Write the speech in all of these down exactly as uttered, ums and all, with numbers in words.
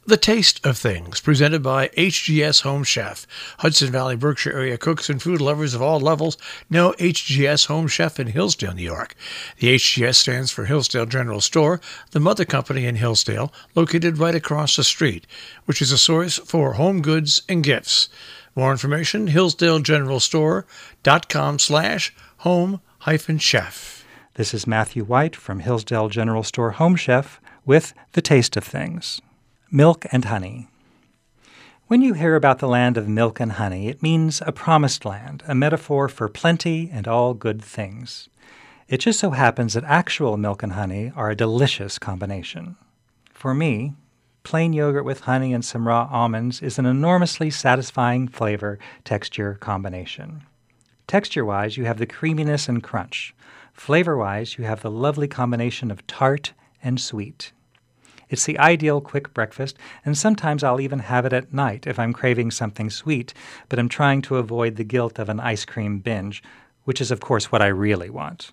The Taste of Things, presented by H G S Home Chef. Hudson Valley, Berkshire area cooks and food lovers of all levels know H G S Home Chef in Hillsdale, New York. The H G S stands for Hillsdale General Store, the mother company in Hillsdale, located right across the street, which is a source for home goods and gifts. More information, hillsdale general store dot com slash home hyphen chef. This is Matthew White from Hillsdale General Store Home Chef with The Taste of Things. Milk and honey. When you hear about the land of milk and honey, it means a promised land, a metaphor for plenty and all good things. It just so happens that actual milk and honey are a delicious combination. For me, plain yogurt with honey and some raw almonds is an enormously satisfying flavor-texture combination. Texture-wise, you have the creaminess and crunch. Flavor-wise, you have the lovely combination of tart and sweet. It's the ideal quick breakfast, and sometimes I'll even have it at night if I'm craving something sweet, but I'm trying to avoid the guilt of an ice cream binge, which is, of course, what I really want.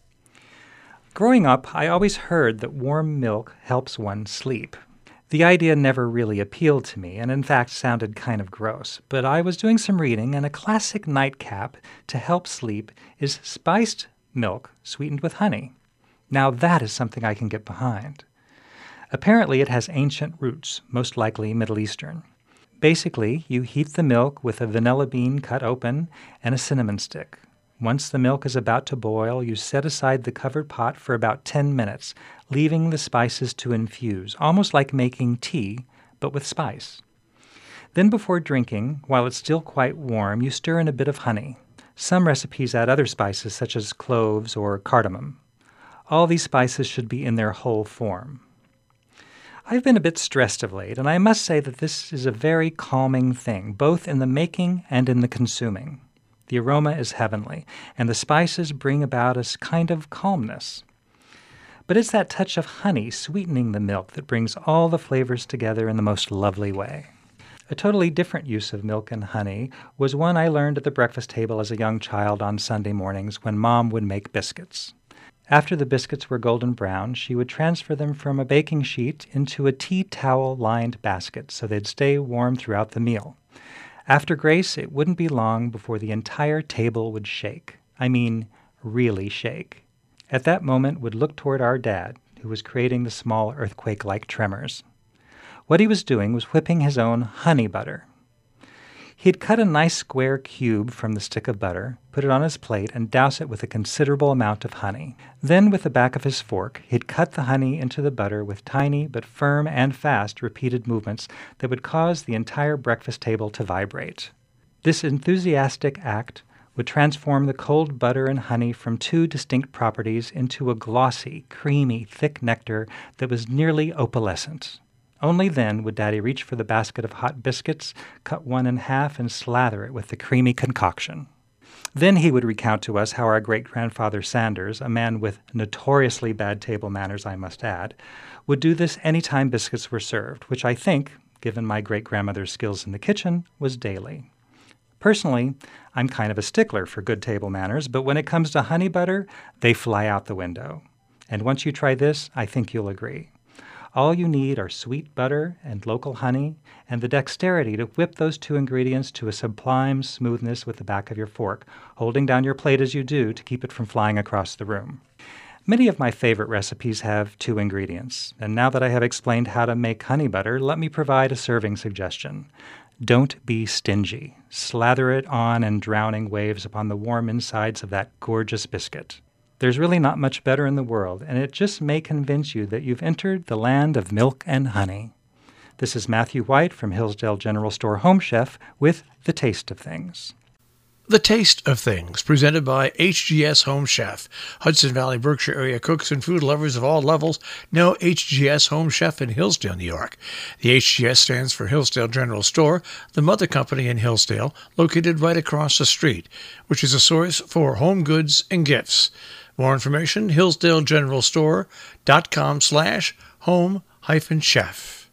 Growing up, I always heard that warm milk helps one sleep. The idea never really appealed to me, and in fact sounded kind of gross, but I was doing some reading, and a classic nightcap to help sleep is spiced milk sweetened with honey. Now that is something I can get behind. Apparently, it has ancient roots, most likely Middle Eastern. Basically, you heat the milk with a vanilla bean cut open and a cinnamon stick. Once the milk is about to boil, you set aside the covered pot for about ten minutes, leaving the spices to infuse, almost like making tea, but with spice. Then before drinking, while it's still quite warm, you stir in a bit of honey. Some recipes add other spices such as cloves or cardamom. All these spices should be in their whole form. I've been a bit stressed of late, and I must say that this is a very calming thing, both in the making and in the consuming. The aroma is heavenly, and the spices bring about a kind of calmness. But it's that touch of honey sweetening the milk that brings all the flavors together in the most lovely way. A totally different use of milk and honey was one I learned at the breakfast table as a young child on Sunday mornings when Mom would make biscuits. After the biscuits were golden brown, she would transfer them from a baking sheet into a tea towel-lined basket so they'd stay warm throughout the meal. After grace, it wouldn't be long before the entire table would shake. I mean, really shake. At that moment would look toward our dad, who was creating the small earthquake-like tremors. What he was doing was whipping his own honey butter. He'd cut a nice square cube from the stick of butter, put it on his plate, and douse it with a considerable amount of honey. Then, with the back of his fork, he'd cut the honey into the butter with tiny but firm and fast repeated movements that would cause the entire breakfast table to vibrate. This enthusiastic act would transform the cold butter and honey from two distinct properties into a glossy, creamy, thick nectar that was nearly opalescent. Only then would Daddy reach for the basket of hot biscuits, cut one in half, and slather it with the creamy concoction. Then he would recount to us how our great-grandfather Sanders, a man with notoriously bad table manners, I must add, would do this any time biscuits were served, which I think, given my great-grandmother's skills in the kitchen, was daily. Personally, I'm kind of a stickler for good table manners, but when it comes to honey butter, they fly out the window. And once you try this, I think you'll agree. All you need are sweet butter and local honey and the dexterity to whip those two ingredients to a sublime smoothness with the back of your fork, holding down your plate as you do to keep it from flying across the room. Many of my favorite recipes have two ingredients, and now that I have explained how to make honey butter, let me provide a serving suggestion. Don't be stingy. Slather it on in drowning waves upon the warm insides of that gorgeous biscuit. There's really not much better in the world, and it just may convince you that you've entered the land of milk and honey. This is Matthew White from Hillsdale General Store Home Chef with The Taste of Things. The Taste of Things, presented by H G S Home Chef. Hudson Valley, Berkshire area cooks and food lovers of all levels know H G S Home Chef in Hillsdale, New York. The H G S stands for Hillsdale General Store, the mother company in Hillsdale, located right across the street, which is a source for home goods and gifts. More information, hillsdale general store dot com slash home hyphen chef.